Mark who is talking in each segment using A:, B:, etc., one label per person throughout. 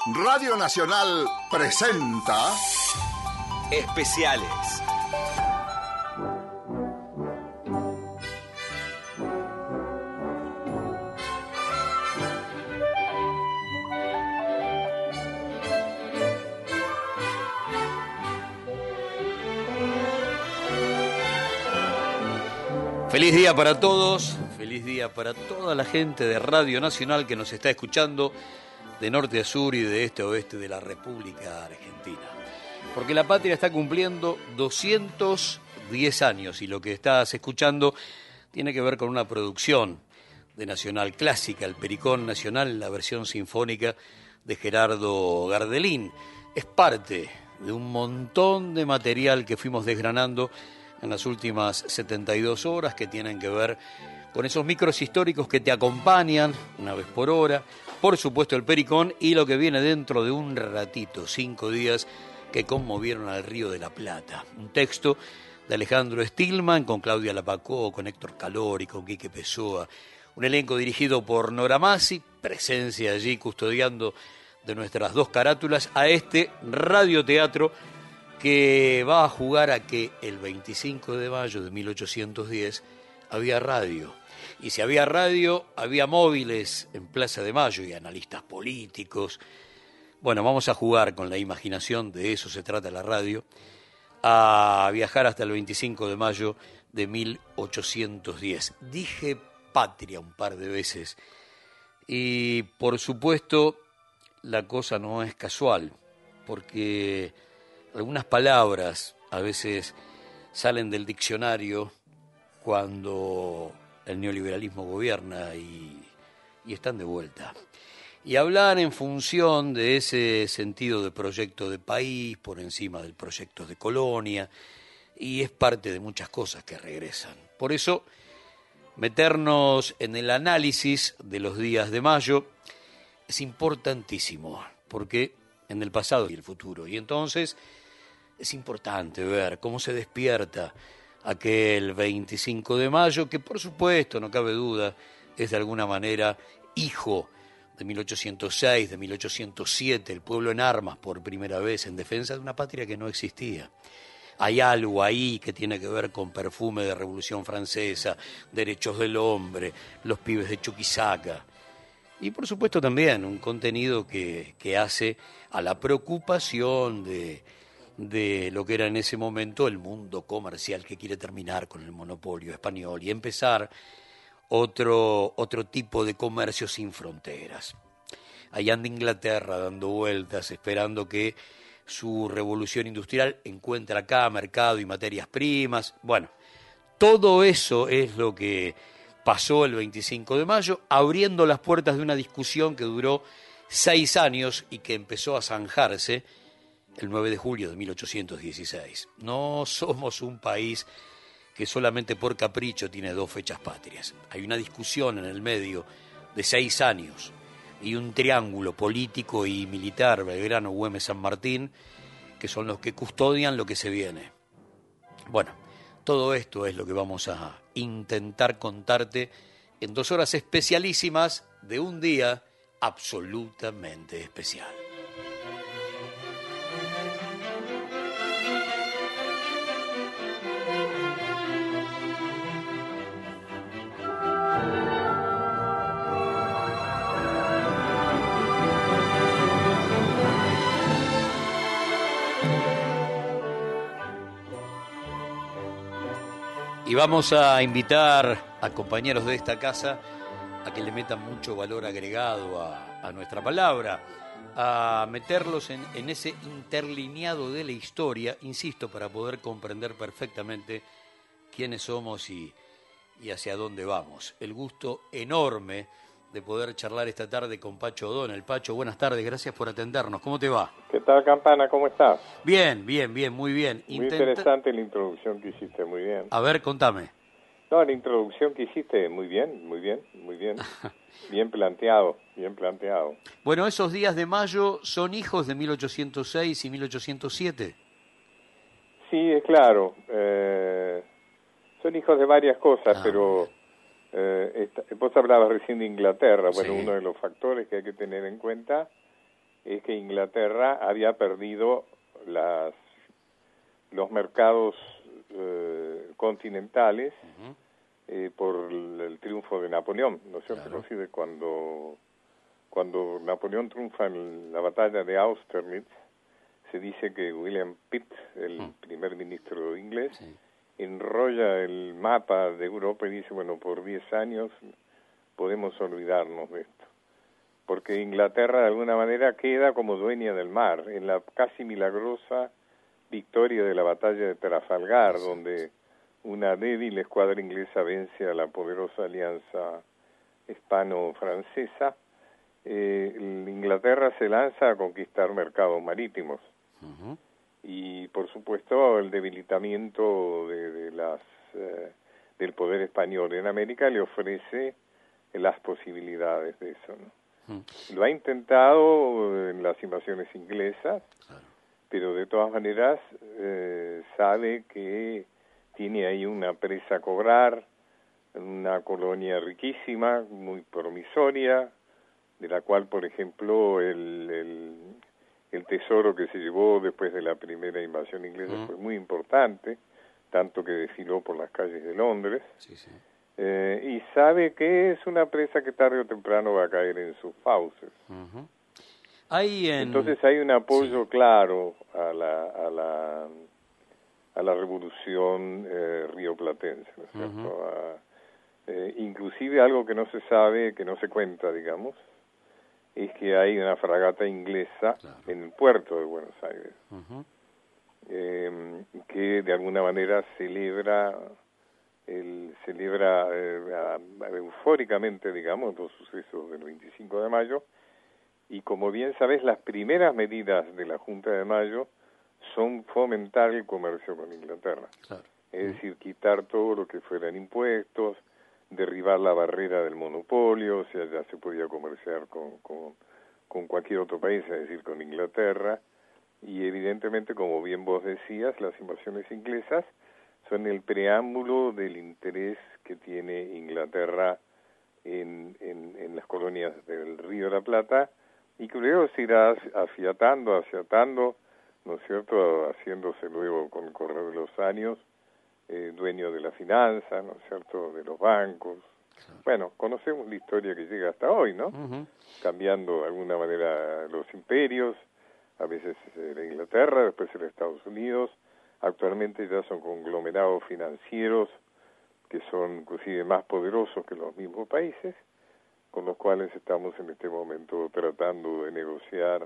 A: Radio Nacional presenta
B: Especiales.
C: Feliz día para todos, feliz día para toda la gente de Radio Nacional que nos está escuchando de norte a sur y de este a oeste de la República Argentina. Porque la patria está cumpliendo 210 años y lo que estás escuchando tiene que ver con una producción de Nacional Clásica, el Pericón Nacional, la versión sinfónica de Gerardo Gardelín. Es parte de un montón de material que fuimos desgranando en las últimas 72 horas que tienen que ver con esos micros históricos que te acompañan una vez por hora, por supuesto el Pericón y lo que viene dentro de un ratito, 5 días que conmovieron al Río de la Plata. Un texto de Alejandro Stilman con Claudia Lapacó, con Héctor Calori, con Quique Pessoa, un elenco dirigido por Nora Massi, presencia allí custodiando de nuestras dos carátulas a este radioteatro que va a jugar a que el 25 de mayo de 1810 había radio. Y si había radio, había móviles en Plaza de Mayo y analistas políticos. Bueno, vamos a jugar con la imaginación, de eso se trata la radio, a viajar hasta el 25 de mayo de 1810. Dije patria un par de veces y por supuesto la cosa no es casual, porque algunas palabras a veces salen del diccionario cuando el neoliberalismo gobierna y están de vuelta. Y hablar en función de ese sentido de proyecto de país por encima del proyecto de colonia, y es parte de muchas cosas que regresan. Por eso, meternos en el análisis de los días de mayo es importantísimo, porque en el pasado y el futuro. Y entonces es importante ver cómo se despierta aquel 25 de mayo, que por supuesto, no cabe duda, es de alguna manera hijo de 1806, de 1807, el pueblo en armas por primera vez en defensa de una patria que no existía. Hay algo ahí que tiene que ver con perfume de Revolución Francesa, derechos del hombre, los pibes de Chuquisaca. Y por supuesto también un contenido que hace a la preocupación de lo que era en ese momento el mundo comercial que quiere terminar con el monopolio español y empezar otro tipo de comercio sin fronteras. Allá anda Inglaterra dando vueltas, esperando que su revolución industrial encuentre acá mercado y materias primas. Bueno, todo eso es lo que pasó el 25 de mayo, abriendo las puertas de una discusión que duró 6 años y que empezó a zanjarse el 9 de julio de 1816. No somos un país que solamente por capricho tiene 2 fechas patrias. Hay una discusión en el medio de 6 años y un triángulo político y militar, Belgrano, Güemes, San Martín, que son los que custodian lo que se viene. Bueno, todo esto es lo que vamos a intentar contarte en 2 horas especialísimas de un día absolutamente especial. Y vamos a invitar a compañeros de esta casa a que le metan mucho valor agregado a nuestra palabra, a meterlos en ese interlineado de la historia, insisto, para poder comprender perfectamente quiénes somos y hacia dónde vamos. El gusto enorme de poder charlar esta tarde con Pacho O'Donnell. Pacho, buenas tardes, gracias por atendernos. ¿Cómo te va?
D: ¿Qué tal, Campana? ¿Cómo estás?
C: Bien, muy bien.
D: Muy interesante la introducción que hiciste, muy bien.
C: A ver, contame.
D: No, la introducción que hiciste, muy bien. Bien planteado.
C: Bueno, esos días de mayo son hijos de 1806 y 1807.
D: Sí, es claro. Son hijos de varias cosas, pero vos hablabas recién de Inglaterra. Bueno,
C: Sí.
D: uno de los factores que hay que tener en cuenta es que Inglaterra había perdido los mercados continentales por el triunfo de Napoleón, ¿no es cierto?
C: Claro.
D: Así de cuando Napoleón triunfa en la batalla de Austerlitz, se dice que William Pitt, el primer ministro inglés,
C: Sí.
D: enrolla el mapa de Europa y dice, bueno, por 10 años podemos olvidarnos de esto. Porque Inglaterra de alguna manera queda como dueña del mar, en la casi milagrosa victoria de la batalla de Trafalgar, donde una débil escuadra inglesa vence a la poderosa alianza hispano-francesa. Inglaterra se lanza a conquistar mercados marítimos. Y por supuesto el debilitamiento del poder español en América le ofrece las posibilidades de eso, ¿no? Lo ha intentado en las invasiones inglesas, pero de todas maneras sabe que tiene ahí una presa a cobrar, una colonia riquísima, muy promisoria, de la cual, por ejemplo, el tesoro que se llevó después de la primera invasión inglesa fue muy importante, tanto que desfiló por las calles de Londres.
C: Sí, sí.
D: Y sabe que es una presa que tarde o temprano va a caer en sus fauces. Entonces hay un apoyo claro a la revolución rioplatense, ¿no es cierto? Inclusive algo que no se sabe, que no se cuenta, digamos, es que hay una fragata inglesa en el puerto de Buenos Aires, que de alguna manera celebra eufóricamente, digamos, los sucesos del 25 de mayo, y como bien sabes, las primeras medidas de la Junta de Mayo son fomentar el comercio con Inglaterra. Claro. Es decir, quitar todo lo que fueran impuestos, derribar la barrera del monopolio, o sea, ya se podía comerciar con cualquier otro país, es decir, con Inglaterra, y evidentemente, como bien vos decías, las invasiones inglesas son el preámbulo del interés que tiene Inglaterra en las colonias del Río de la Plata, y que luego se irá afiatando, ¿no es cierto?, haciéndose luego con el correr de los años, dueño de la finanza, ¿no es cierto?, de los bancos. Claro. Bueno, conocemos la historia que llega hasta hoy, ¿no? Cambiando de alguna manera los imperios, a veces era Inglaterra, después era Estados Unidos, actualmente ya son conglomerados financieros que son inclusive más poderosos que los mismos países, con los cuales estamos en este momento tratando de negociar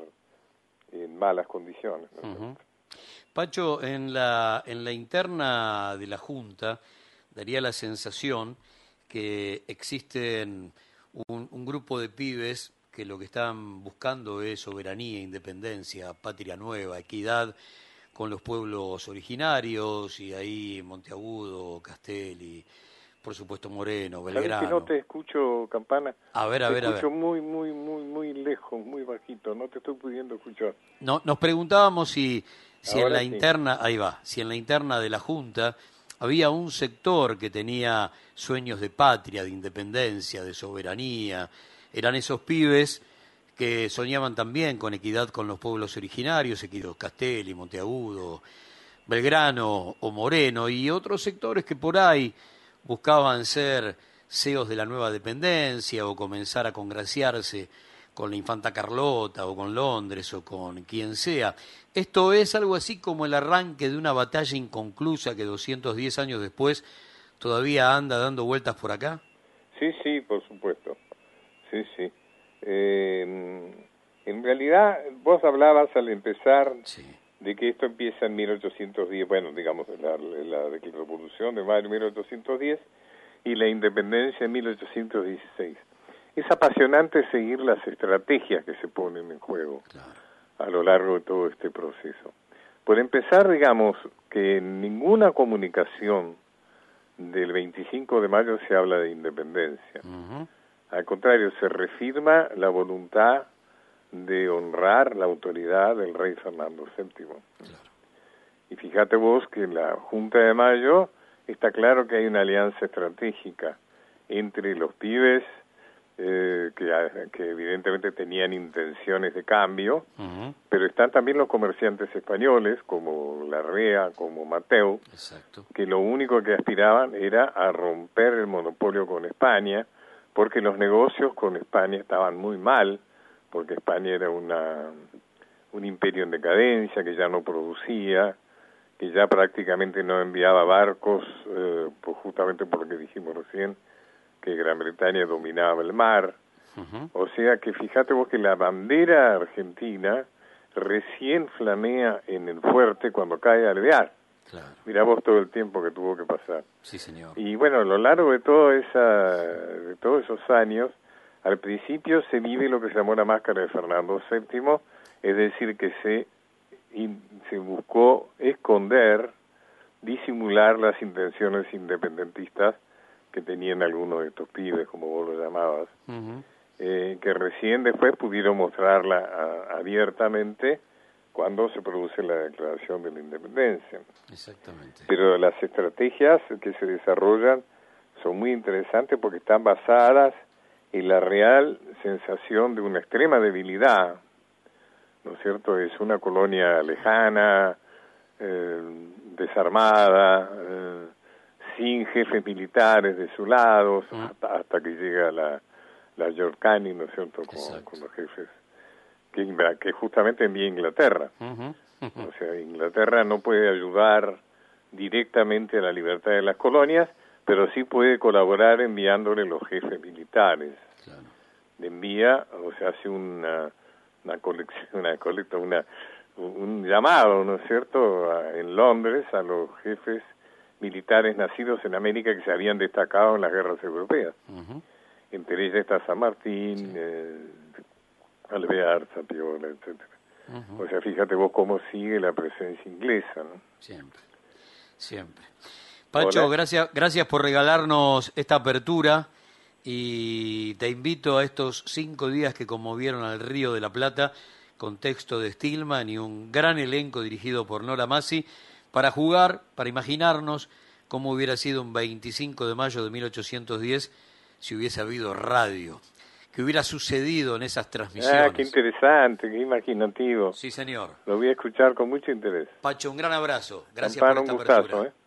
D: en malas condiciones, ¿no?
C: Pacho, en la interna de la Junta daría la sensación que existen un grupo de pibes que lo que están buscando es soberanía, independencia, patria nueva, equidad con los pueblos originarios, y ahí Monteagudo, Castelli, por supuesto Moreno, Belgrano.
D: ¿Sabes que no te escucho, Campana?
C: A ver.
D: Te escucho muy lejos, muy bajito, no te estoy pudiendo escuchar.
C: No, nos preguntábamos si en la
D: sí.
C: interna, ahí va, si en la interna de la Junta había un sector que tenía sueños de patria, de independencia, de soberanía. Eran esos pibes que soñaban también con equidad con los pueblos originarios, Castelli, Monteagudo, Belgrano o Moreno, y otros sectores que por ahí buscaban ser CEOs de la nueva dependencia o comenzar a congraciarse con la infanta Carlota o con Londres o con quien sea. ¿Esto es algo así como el arranque de una batalla inconclusa que 210 años después todavía anda dando vueltas por acá?
D: Sí, por supuesto. Sí. En realidad, vos hablabas al empezar de que esto empieza en 1810, bueno, digamos, la Revolución de Mayo de 1810 y la Independencia en 1816. Es apasionante seguir las estrategias que se ponen en juego a lo largo de todo este proceso. Por empezar, digamos que en ninguna comunicación del 25 de mayo se habla de independencia. Al contrario, se reafirma la voluntad de honrar la autoridad del rey Fernando VII. Y fíjate vos que en la Junta de Mayo está claro que hay una alianza estratégica entre los pibes que evidentemente tenían intenciones de cambio, pero están también los comerciantes españoles, como Larrea, como Mateu, que lo único que aspiraban era a romper el monopolio con España, porque los negocios con España estaban muy mal, porque España era un imperio en decadencia, que ya no producía, que ya prácticamente no enviaba barcos, pues justamente por lo que dijimos recién, que Gran Bretaña dominaba el mar. O sea que fíjate vos que la bandera argentina recién flamea en el fuerte cuando cae Alvear.
C: Claro.
D: Mirá vos todo el tiempo que tuvo que pasar.
C: Sí, señor.
D: Y bueno, a lo largo de todos esos años, al principio se vive lo que se llamó la máscara de Fernando VII, es decir, que se buscó esconder, disimular las intenciones independentistas que tenían algunos de estos pibes, como vos lo llamabas, que recién después pudieron mostrarla abiertamente cuando se produce la declaración de la independencia.
C: Exactamente.
D: Pero las estrategias que se desarrollan son muy interesantes porque están basadas en la real sensación de una extrema debilidad, ¿no es cierto? Es una colonia lejana, desarmada, sin jefes militares de su lado, hasta que llega la Yorkani, ¿no es cierto?, con los jefes que justamente envía Inglaterra. O sea, Inglaterra no puede ayudar directamente a la libertad de las colonias, pero sí puede colaborar enviándole los jefes militares.
C: Claro.
D: Le envía, o sea, hace un llamado, ¿no es cierto?, en Londres a los jefes militares nacidos en América que se habían destacado en las guerras europeas. Entre ellas está San Martín, Alvear, Zapiola, etcétera. O sea, fíjate vos cómo sigue la presencia inglesa, ¿no?
C: Siempre, siempre. Pacho, gracias por regalarnos esta apertura y te invito a estos 5 días que conmovieron al Río de la Plata con texto de Stillman y un gran elenco dirigido por Nora Massi para jugar, para imaginarnos cómo hubiera sido un 25 de mayo de 1810 si hubiese habido radio. ¿Qué hubiera sucedido en esas transmisiones?
D: Qué interesante, qué imaginativo.
C: Sí, señor.
D: Lo voy a escuchar con mucho interés.
C: Pacho, un gran abrazo. Gracias
D: Campano,
C: por esta
D: un gustazo,
C: apertura.